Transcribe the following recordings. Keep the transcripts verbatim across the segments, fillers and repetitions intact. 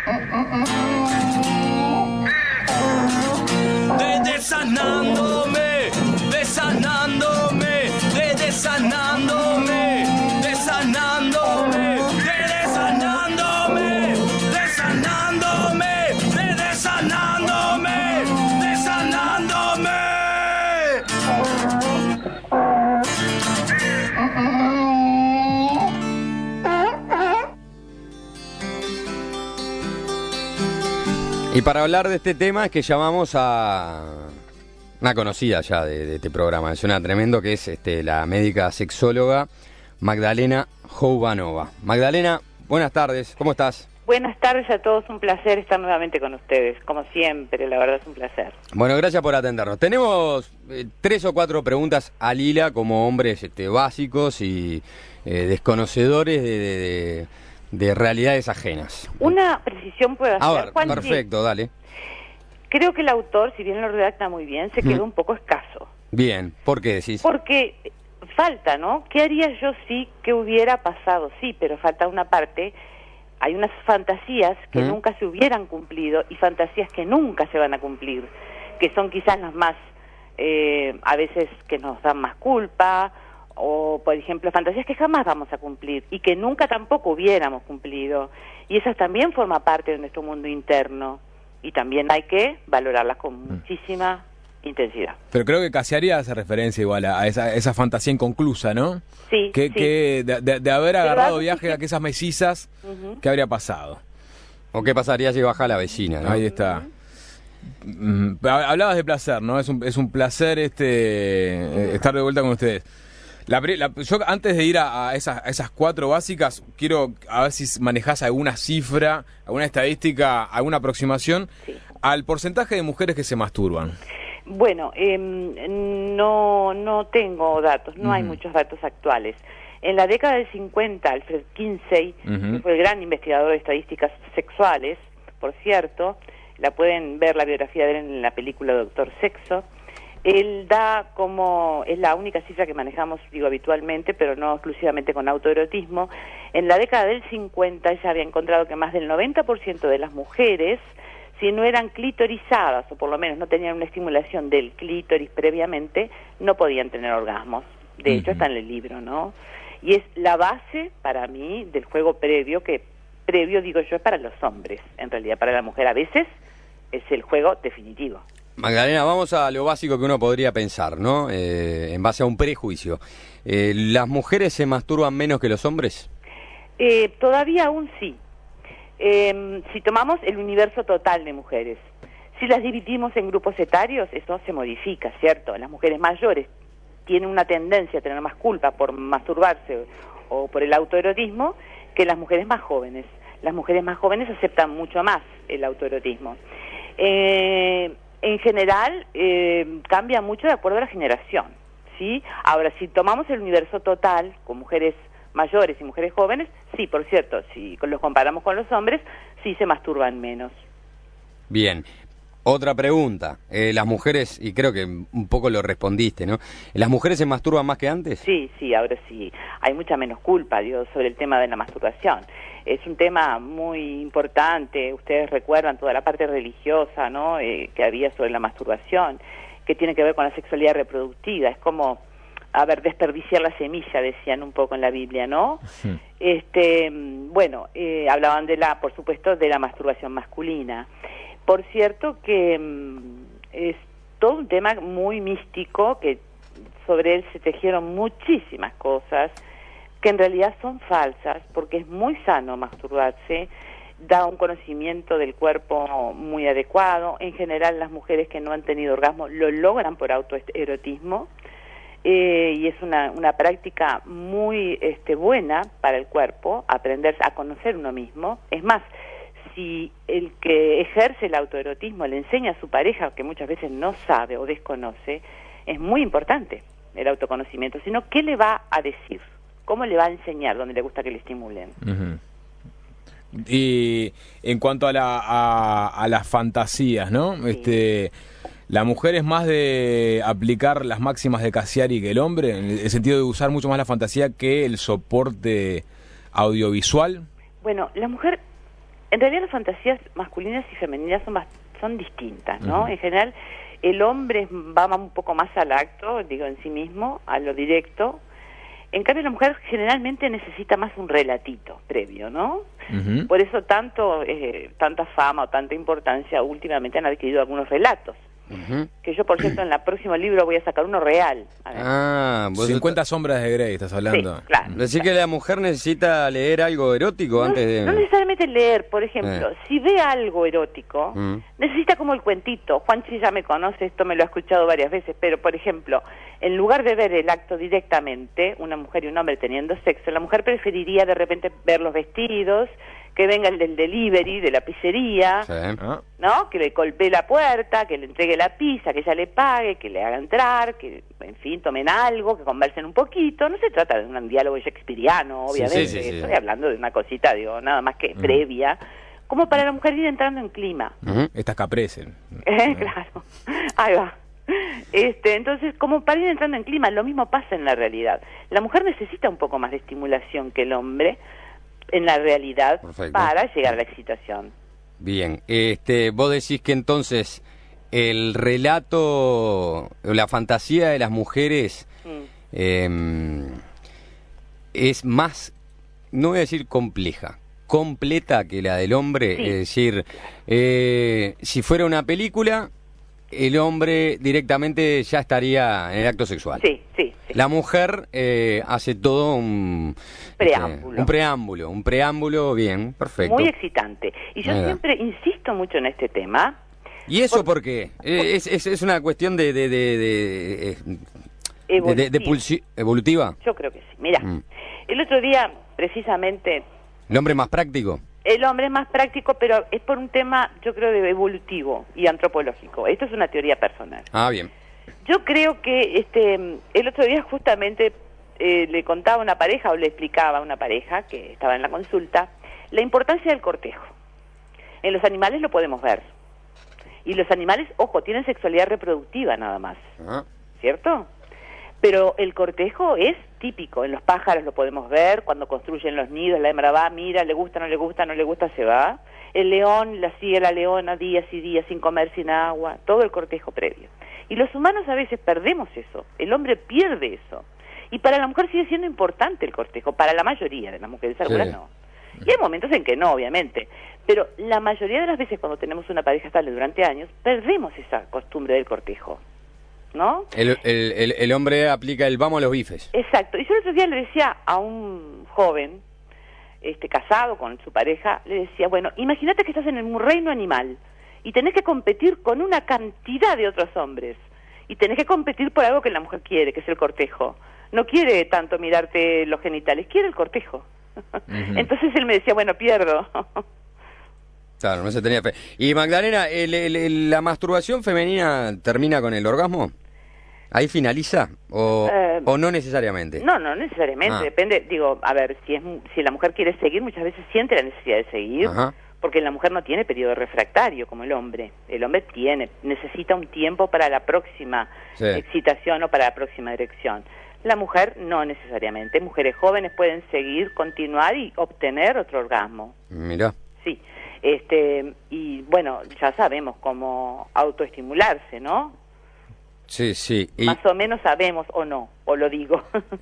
De desanándome, desanándome, de desanándome, desanándome, de desanándome, desanándome, de desanándome, desanándome. Y para hablar de este tema es que llamamos a una conocida ya de, de este programa, suena tremendo, que es este, la médica sexóloga Magdalena Joubanova. Magdalena, buenas tardes, ¿cómo estás? Buenas tardes a todos, un placer estar nuevamente con ustedes, como siempre, la verdad es un placer. Bueno, gracias por atendernos. Tenemos eh, tres o cuatro preguntas al hila como hombres este, básicos y eh, desconocedores de... de, de de realidades ajenas. Una precisión puedo hacer. A ver, Juan, perfecto, sí. Dale. Creo que el autor, si bien lo redacta muy bien, se quedó mm. un poco escaso. Bien, ¿por qué decís? Porque falta, ¿no? ¿Qué haría yo si, qué hubiera pasado? Sí, pero falta una parte. Hay unas fantasías que mm. nunca se hubieran cumplido y fantasías que nunca se van a cumplir, que son quizás las más, eh, a veces que nos dan más culpa, o por ejemplo fantasías que jamás vamos a cumplir y que nunca tampoco hubiéramos cumplido, y esas también forman parte de nuestro mundo interno y también hay que valorarlas con muchísima intensidad. Pero creo que Cassiari hace referencia igual a esa, esa fantasía inconclusa, ¿no? Sí, que, sí. que de, de, de haber agarrado viaje que... a esas mesizas, uh-huh. ¿qué habría pasado? ¿O qué pasaría si baja la vecina, ¿no? Ahí está. Uh-huh. Hablabas de placer, ¿no? Es un, es un placer este uh-huh. estar de vuelta con ustedes. La, la, yo antes de ir a, a, esas, a esas cuatro básicas, quiero a ver si manejás alguna cifra, alguna estadística, alguna aproximación sí. al porcentaje de mujeres que se masturban. Bueno, eh, no, no tengo datos, no uh-huh. hay muchos datos actuales. En la década del cincuenta, Alfred Kinsey, uh-huh. que fue el gran investigador de estadísticas sexuales, por cierto, la pueden ver la biografía de él en la película Doctor Sexo. Él da como, es la única cifra que manejamos, digo, habitualmente, pero no exclusivamente con autoerotismo. En la década del cincuenta ella había encontrado que más del noventa por ciento de las mujeres, si no eran clitorizadas, o por lo menos no tenían una estimulación del clítoris previamente, no podían tener orgasmos. De uh-huh. hecho, está en el libro, ¿no? Y es la base, para mí, del juego previo, que previo, digo yo, es para los hombres. En realidad, para la mujer a veces es el juego definitivo. Magdalena, vamos a lo básico que uno podría pensar, ¿no? Eh, en base a un prejuicio. Eh, ¿Las mujeres se masturban menos que los hombres? Eh, todavía aún sí. Eh, si tomamos el universo total de mujeres, si las dividimos en grupos etarios, eso se modifica, ¿cierto? Las mujeres mayores tienen una tendencia a tener más culpa por masturbarse o por el autoerotismo que las mujeres más jóvenes. Las mujeres más jóvenes aceptan mucho más el autoerotismo. Eh... En general, eh, cambia mucho de acuerdo a la generación, ¿sí? Ahora, si tomamos el universo total, con mujeres mayores y mujeres jóvenes, sí, por cierto, si los comparamos con los hombres, sí se masturban menos. Bien. Otra pregunta. Eh, las mujeres, y creo que un poco lo respondiste, ¿no? ¿Las mujeres se masturban más que antes? Sí, sí, ahora sí. Hay mucha menos culpa, digo, sobre el tema de la masturbación. Es un tema muy importante. Ustedes recuerdan toda la parte religiosa, ¿no? Eh, que había sobre la masturbación, que tiene que ver con la sexualidad reproductiva. Es como, a ver, desperdiciar la semilla, decían un poco en la Biblia, ¿no? Sí. Este, bueno, eh, hablaban de la, por supuesto, de la masturbación masculina. Por cierto que mmm, es todo un tema muy místico, que sobre él se tejieron muchísimas cosas que en realidad son falsas, porque es muy sano masturbarse, da un conocimiento del cuerpo muy adecuado. En general las mujeres que no han tenido orgasmo lo logran por autoerotismo, eh, y es una, una práctica muy este, buena para el cuerpo, aprender a conocer uno mismo. Es más, si el que ejerce el autoerotismo le enseña a su pareja, que muchas veces no sabe o desconoce, es muy importante el autoconocimiento. Sino, ¿qué le va a decir? ¿Cómo le va a enseñar donde le gusta que le estimulen? Uh-huh. Y en cuanto a, la, a, a las fantasías, ¿no? Sí. Este, ¿la mujer es más de aplicar las máximas de Cassiari que el hombre? En el sentido de usar mucho más la fantasía que el soporte audiovisual. Bueno, la mujer En realidad las fantasías masculinas y femeninas son, más, son distintas, ¿no? Uh-huh. En general, el hombre va un poco más al acto, digo, en sí mismo, a lo directo. En cambio, la mujer generalmente necesita más un relatito previo, ¿no? Uh-huh. Por eso tanto eh, tanta fama o tanta importancia últimamente han adquirido algunos relatos. Uh-huh. Que yo, por cierto, en el próximo libro voy a sacar uno real. Ah, cincuenta está... sombras de Grey, estás hablando. Sí, claro. Decir que la mujer necesita leer algo erótico no, antes de... No necesariamente leer, por ejemplo, eh. si ve algo erótico, uh-huh. necesita como el cuentito. Juanchi ya me conoce, esto me lo ha escuchado varias veces, pero, por ejemplo, en lugar de ver el acto directamente, una mujer y un hombre teniendo sexo, la mujer preferiría de repente ver los vestidos, que venga el del delivery, de la pizzería, sí. ¿no? Que le golpee la puerta, que le entregue la pizza, que ella le pague, que le haga entrar, que, en fin, tomen algo, que conversen un poquito. No se trata de un diálogo shakespeariano, obviamente. Sí, sí, sí, Estoy sí. hablando de una cosita, digo, nada más que uh-huh. previa, como para la mujer ir entrando en clima. Uh-huh. Estas caprecen. Claro, ahí va. Este, entonces, como para ir entrando en clima, lo mismo pasa en la realidad. La mujer necesita un poco más de estimulación que el hombre, en la realidad. Perfecto. Para llegar a la excitación. Bien, este, vos decís que entonces el relato, la fantasía de las mujeres mm. eh, es más, no voy a decir compleja, completa que la del hombre. Sí. Es decir, eh, si fuera una película, el hombre directamente ya estaría en el acto sexual. Sí, sí. sí. La mujer eh, hace todo un preámbulo. Eh, un preámbulo, un preámbulo bien, perfecto. Muy excitante. Y yo Mira. siempre insisto mucho en este tema. ¿Y eso por, por qué? Por, ¿Es, es, ¿Es una cuestión de... de, de, de, de, de, de pulsi, evolutiva? Yo creo que sí. Mira, mm. el otro día, precisamente... ¿El hombre más práctico? El hombre es más práctico, pero es por un tema, yo creo, de evolutivo y antropológico. Esto es una teoría personal. Ah, bien. Yo creo que este el otro día justamente eh, le contaba a una pareja, o le explicaba a una pareja que estaba en la consulta, la importancia del cortejo. En los animales lo podemos ver. Y los animales, ojo, tienen sexualidad reproductiva nada más. Ah. ¿Cierto? Pero el cortejo es típico, en los pájaros lo podemos ver, cuando construyen los nidos, la hembra va, mira, le gusta, no le gusta, no le gusta, se va. El león la sigue la leona días y días sin comer, sin agua, todo el cortejo previo. Y los humanos a veces perdemos eso, el hombre pierde eso. Y para la mujer sigue siendo importante el cortejo, para la mayoría de las mujeres, algunas sí. no. Y hay momentos en que no, obviamente, pero la mayoría de las veces cuando tenemos una pareja estable durante años, perdemos esa costumbre del cortejo. ¿No? El, el, el, el hombre aplica el vamos a los bifes. Exacto. Y yo el otro día le decía a un joven, este casado con su pareja, le decía, bueno, imagínate que estás en un reino animal y tenés que competir con una cantidad de otros hombres y tenés que competir por algo que la mujer quiere, que es el cortejo. No quiere tanto mirarte los genitales, quiere el cortejo. Uh-huh. Entonces él me decía, bueno, pierdo. Claro, no se tenía fe. Y Magdalena, el, el, el, ¿la masturbación femenina termina con el orgasmo? ¿Ahí finaliza? ¿O, eh, o no necesariamente? No, no necesariamente. Ah. Depende, digo, a ver, si es si la mujer quiere seguir, muchas veces siente la necesidad de seguir, Ajá. porque la mujer no tiene periodo refractario como el hombre. El hombre tiene, necesita un tiempo para la próxima sí. excitación o para la próxima erección. La mujer no necesariamente. Mujeres jóvenes pueden seguir, continuar y obtener otro orgasmo. Mira. Sí. Este, y bueno, ya sabemos cómo autoestimularse, ¿no? Sí, sí. Y... Más o menos sabemos, o no, o lo digo.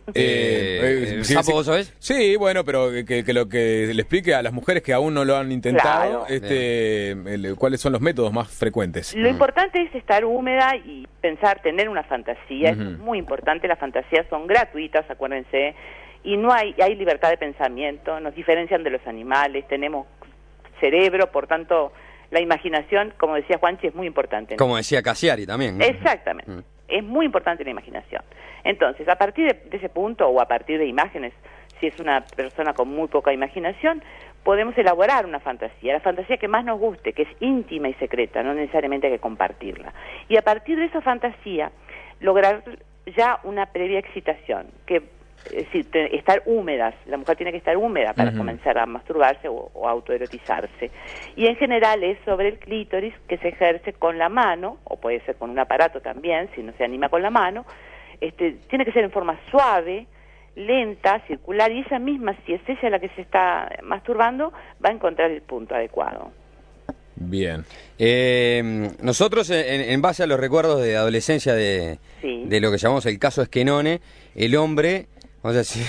Eh, eh, sí, ¿Sapo, sí, vos sabés? Sí, bueno, pero que, que lo que le explique a las mujeres que aún no lo han intentado, claro. este, el, cuáles son los métodos más frecuentes. Lo mm. importante es estar húmeda y pensar, tener una fantasía, uh-huh. es muy importante, las fantasías son gratuitas, acuérdense, y no hay, hay libertad de pensamiento, nos diferencian de los animales, tenemos cerebro, por tanto... La imaginación, como decía Juanchi, es muy importante. Como decía Cassiari también, ¿no? Exactamente. Mm. Es muy importante la imaginación. Entonces, a partir de, de ese punto, o a partir de imágenes, si es una persona con muy poca imaginación, podemos elaborar una fantasía, la fantasía que más nos guste, que es íntima y secreta, no necesariamente hay que compartirla. Y a partir de esa fantasía, lograr ya una previa excitación, que es decir, estar húmedas, la mujer tiene que estar húmeda para uh-huh. comenzar a masturbarse o, o autoerotizarse. Y en general es sobre el clítoris, que se ejerce con la mano, o puede ser con un aparato también, si no se anima con la mano. Este, tiene que ser en forma suave, lenta, circular, y ella misma, si es ella la que se está masturbando, va a encontrar el punto adecuado. Bien. Eh, nosotros, en, en base a los recuerdos de adolescencia de, Sí. de lo que llamamos el caso Esquenone, el hombre, vamos a decir,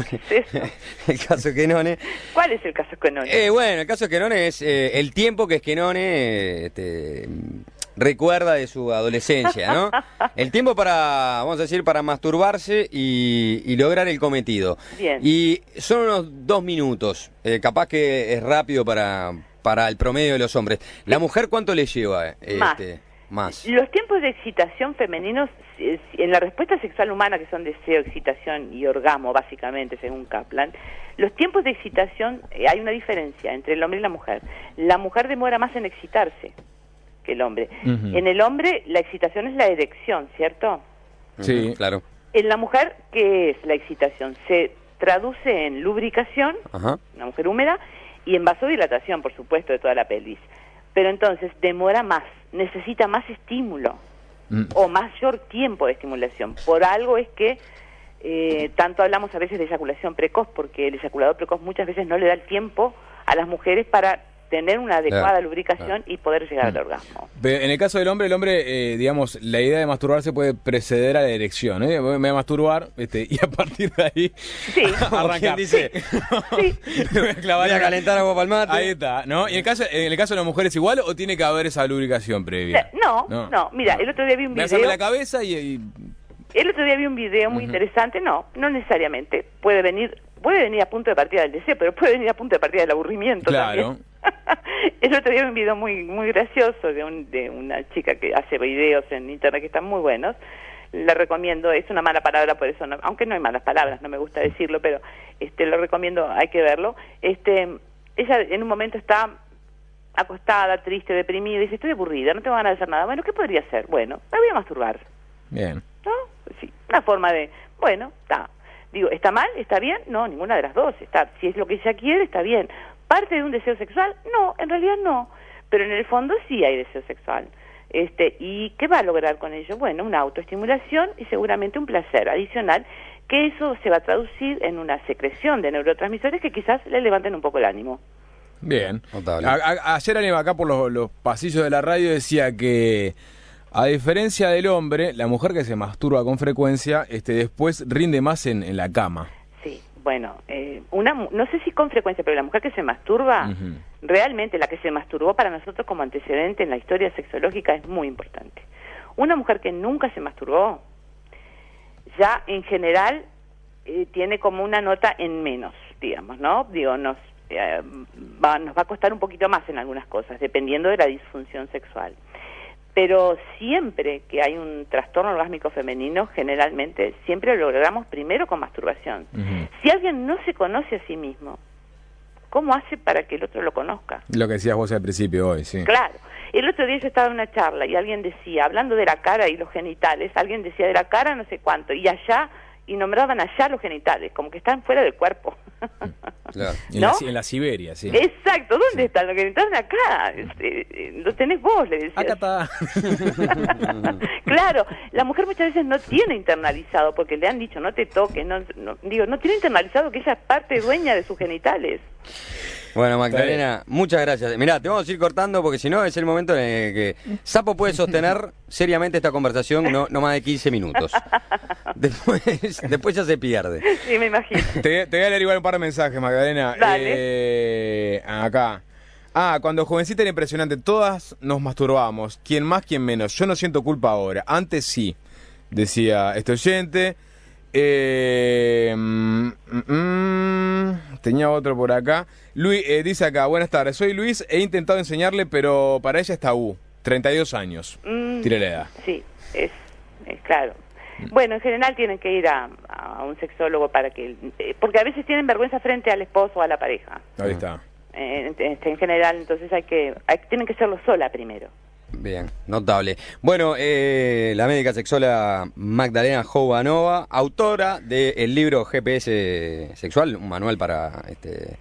el caso Esquenone, ¿Cuál es el caso Esquenone? eh, bueno, el caso Esquenone es eh, el tiempo que Esquenone eh, este, recuerda de su adolescencia, ¿no? El tiempo para, vamos a decir, para masturbarse y, y lograr el cometido. Bien. Y son unos dos minutos, eh, capaz que es rápido para... para el promedio de los hombres. ¿La mujer cuánto le lleva? Más. Este, más. Los tiempos de excitación femeninos, eh, en la respuesta sexual humana, que son deseo, excitación y orgasmo, básicamente, según Kaplan, los tiempos de excitación, eh, hay una diferencia entre el hombre y la mujer. La mujer demora más en excitarse que el hombre. Uh-huh. En el hombre, la excitación es la erección, ¿cierto? Sí. Ujú, claro. En la mujer, ¿qué es la excitación? Se traduce en lubricación, Ajá. una mujer húmeda, y en vasodilatación, por supuesto, de toda la pelvis. Pero entonces demora más, necesita más estímulo Mm. o mayor tiempo de estimulación. Por algo es que eh, tanto hablamos a veces de eyaculación precoz, porque el eyaculador precoz muchas veces no le da el tiempo a las mujeres para tener una adecuada Claro, lubricación claro. y poder llegar Mm. al orgasmo. Pero en el caso del hombre, el hombre, eh, digamos, la idea de masturbarse puede preceder a la erección, ¿eh? Me voy a masturbar este, y a partir de ahí Sí. arrancar. ¿Quién dice? Sí. Me voy a clavar Voy a una- calentar agua para el mate. Ahí está, ¿no? ¿Y en el caso, en el caso de la mujer es igual o tiene que haber esa lubricación previa? No, no, mira, el otro día vi un Me hacerme video. la cabeza y... y- El otro día vi un video muy Ujú. interesante, no, no necesariamente, puede venir, puede venir a punto de partida del deseo, pero puede venir a punto de partida del aburrimiento Claro. también. El otro día vi un video muy muy gracioso de, un, de una chica que hace videos en internet que están muy buenos, la recomiendo, es una mala palabra por eso, no, aunque no hay malas palabras, no me gusta decirlo, pero este lo recomiendo, hay que verlo. Este, ella en un momento está acostada, triste, deprimida, y dice, estoy aburrida, no tengo ganas de hacer nada. Bueno, ¿qué podría hacer? Bueno, me voy a masturbar. Bien. ¿No? Sí, una forma de, bueno, está. Digo, ¿está mal? ¿Está bien? No, ninguna de las dos. Está, si es lo que ella quiere, está bien. ¿Parte de un deseo sexual? No, en realidad no. Pero en el fondo sí hay deseo sexual. Este, ¿y qué va a lograr con ello? Bueno, una autoestimulación y seguramente un placer adicional, que eso se va a traducir en una secreción de neurotransmisores que quizás le levanten un poco el ánimo. Bien. Notable. A- a- ayer alguien acá por los, los pasillos de la radio decía que, a diferencia del hombre, la mujer que se masturba con frecuencia, este, después rinde más en, en la cama. Sí, bueno, eh, una, mu- no sé si con frecuencia, pero la mujer que se masturba, Ujú. realmente la que se masturbó para nosotros como antecedente en la historia sexológica es muy importante. Una mujer que nunca se masturbó, ya en general eh, tiene como una nota en menos, digamos, ¿no? Digo, nos, eh, va, nos va a costar un poquito más en algunas cosas, dependiendo de la disfunción sexual. Pero siempre que hay un trastorno orgásmico femenino, generalmente siempre lo logramos primero con masturbación. Ujú. Si alguien no se conoce a sí mismo, ¿cómo hace para que el otro lo conozca? Lo que decías vos al principio hoy, sí. Claro. El otro día yo estaba en una charla y alguien decía, hablando de la cara y los genitales, alguien decía de la cara no sé cuánto, y allá, y nombraban allá los genitales, como que están fuera del cuerpo. Claro. En, ¿No? la, en la Siberia, sí. Exacto, ¿dónde Sí. están los genitales? Acá, este, eh, los tenés vos, le decía. Acá está. Claro, la mujer muchas veces no tiene internalizado, porque le han dicho, no te toques, no, no, digo, no tiene internalizado que ella es parte dueña de sus genitales. Bueno, Magdalena, muchas gracias. Mirá, te vamos a ir cortando porque si no es el momento en el que Sapo puede sostener seriamente esta conversación no, no más de quince minutos. Después, después ya se pierde. Sí, me imagino. Te, te voy a leer igual un par de mensajes, Magdalena. Dale. Eh, acá. Ah, cuando jovencita era impresionante. Todas nos masturbábamos. Quien más, quien menos. Yo no siento culpa ahora. Antes sí, decía este oyente. Eh, mm, mm, tenía otro por acá. Luis, eh, dice acá, buenas tardes. Soy Luis, he intentado enseñarle, pero para ella es tabú. treinta y dos años. Mm, Tire la edad. Sí, es, es claro. Bueno, en general tienen que ir a, a un sexólogo para que... eh, porque a veces tienen vergüenza frente al esposo o a la pareja. Ahí está. Eh, en, en general, entonces hay que... Hay, tienen que hacerlo sola primero. Bien, notable. Bueno, eh, la médica sexóloga Magdalena Jovanova, autora del libro G P S Sexual, un manual para este,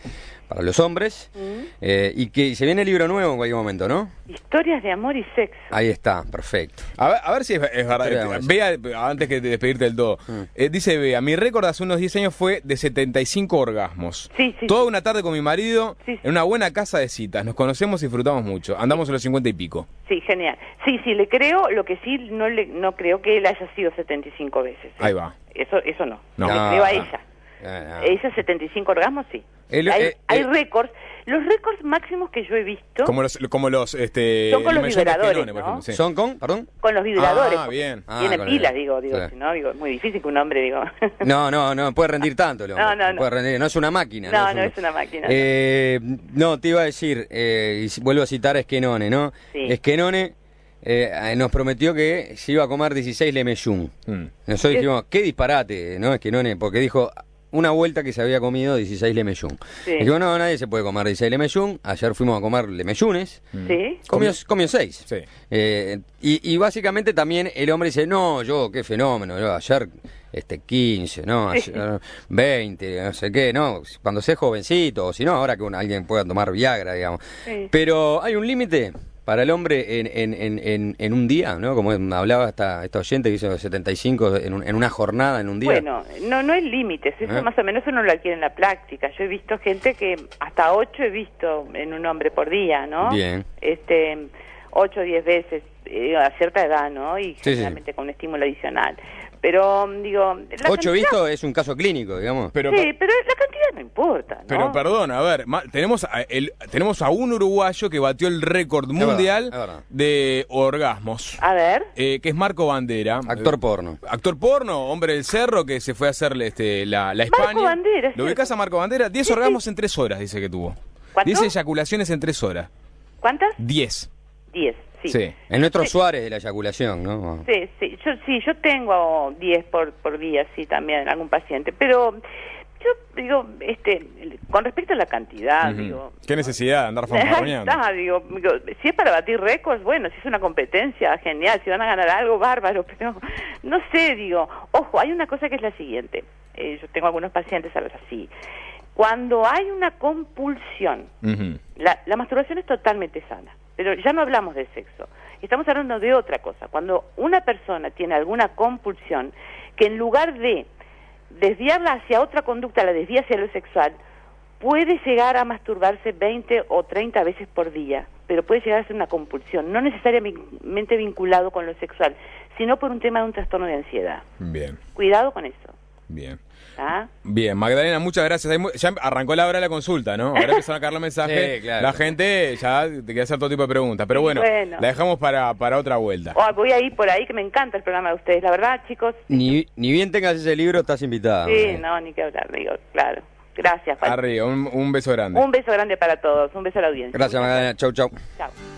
para los hombres, Mm. eh, y que se viene el libro nuevo en cualquier momento, ¿no? Historias de amor y sexo. Ahí está, perfecto. A ver, a ver si es, es verdad. Historia de amor. Bea, antes que de despedirte del todo, Mm. eh, dice Bea, mi récord hace unos diez años fue de setenta y cinco orgasmos. Sí, sí, Toda sí. una tarde con mi marido Sí, sí. en una buena casa de citas. Nos conocemos y disfrutamos mucho. Andamos a los cincuenta y pico. Sí, genial. Sí, sí, le creo, lo que sí no le no creo que él haya sido setenta y cinco veces. Ahí va. Eso eso no. No. Le No, creo a no. ella. Ah, Ella setenta y cinco orgasmos, sí. El- hay eh, hay eh, récords. Los récords máximos que yo he visto Como los, como los, este... Son con los Mayonnaise vibradores, Quenone, por ¿no? ejemplo, sí. ¿Son con? ¿Perdón? con los vibradores. Ah, porque bien. Ah, Tienen con pilas, el- digo, digo, claro. si no, digo, es muy difícil que un hombre, digo. No, no, no puede rendir tanto el hombre. No, no, no. Puede rendir, no es una máquina. No, es no un- es una máquina. Eh, no, te iba a decir, eh, y si- vuelvo a citar a Esquenone, ¿no? Sí. Esquenone eh, nos prometió que se iba a comer dieciséis lemeyún. Mm. Nosotros dijimos, qué disparate, ¿no? Esquenone, porque dijo una vuelta que se había comido dieciséis lemeyún. Sí. Dijimos, no, nadie se puede comer dieciséis lemeyún. Ayer fuimos a comer lemeyunes. ¿Sí? Comió, comió seis. Sí. Eh, y, y básicamente también el hombre dice, no, yo, qué fenómeno, yo ayer este quince, no, ayer veinte, no sé qué, no, cuando sea jovencito, o si no, ahora que un- alguien pueda tomar Viagra, digamos. Sí. Pero hay un límite para el hombre en, en, en, en, en un día, ¿no? Como hablaba esta, esta oyente que hizo setenta y cinco en, un- en una jornada, en un día. Bueno, no no hay límites, eso ¿Eh? más o menos uno lo adquiere en la práctica. Yo he visto gente que hasta ocho he visto en un hombre por día, ¿no? Bien. Este, ocho o diez veces eh, a cierta edad, ¿no? Y sí. generalmente con un estímulo adicional. Pero, digo... la Ocho cantidad- visto es un caso clínico, digamos. Pero, Sí, pero la cantidad no importa, ¿no? pero perdón, a ver, ma- tenemos a, el, tenemos a un uruguayo que batió el récord verdad, mundial es verdad. de orgasmos, A ver... eh, que es Marco Bandera. Actor Eh, porno. Actor porno, hombre del cerro, que se fue a hacerle este, la, la Marco España. Bandera, ¿Lo cierto. ubicás a Marco Bandera? Diez Sí, orgasmos sí. en tres horas, dice que tuvo. ¿Cuánto? Diez eyaculaciones en tres horas. ¿Cuántas? Diez. Diez, sí. Sí. Es nuestro Sí. Suárez de la eyaculación, ¿no? Sí, sí, yo, sí, yo tengo diez por, por día, sí, también, en algún paciente, pero yo digo, este, con respecto a la cantidad, Ujú. digo... Qué necesidad de andar Ahí fanfarroneando. está, digo, digo, si es para batir récords, bueno, si es una competencia, genial, si van a ganar algo, bárbaro, pero no sé, digo, ojo, hay una cosa que es la siguiente, eh, yo tengo algunos pacientes a veces así, cuando hay una compulsión, Ujú. la, la masturbación es totalmente sana, pero ya no hablamos de sexo, estamos hablando de otra cosa, cuando una persona tiene alguna compulsión, que en lugar de desviarla hacia otra conducta, la desvía hacia lo sexual, puede llegar a masturbarse veinte o treinta veces por día, pero puede llegar a ser una compulsión, no necesariamente vinculado con lo sexual, sino por un tema de un trastorno de ansiedad. Bien, Cuidado con eso. bien. ¿Ah? Bien, Magdalena, muchas gracias. Hay mu- Ya arrancó la hora de la consulta, ¿no? Ahora empezaron a caer los mensajes. Sí, claro. La gente ya te quiere hacer todo tipo de preguntas. Pero bueno, Bueno. la dejamos para, para otra vuelta. Oh, voy a ir por ahí, que me encanta el programa de ustedes, la verdad, chicos. Ni, ni bien tengas ese libro, estás invitada. Sí, Eh. no, ni que hablar, digo, claro. Gracias, Juan. Arriba, un, un beso grande. Un beso grande para todos, un beso a la audiencia. Gracias, Magdalena. Chau, chau. Chao.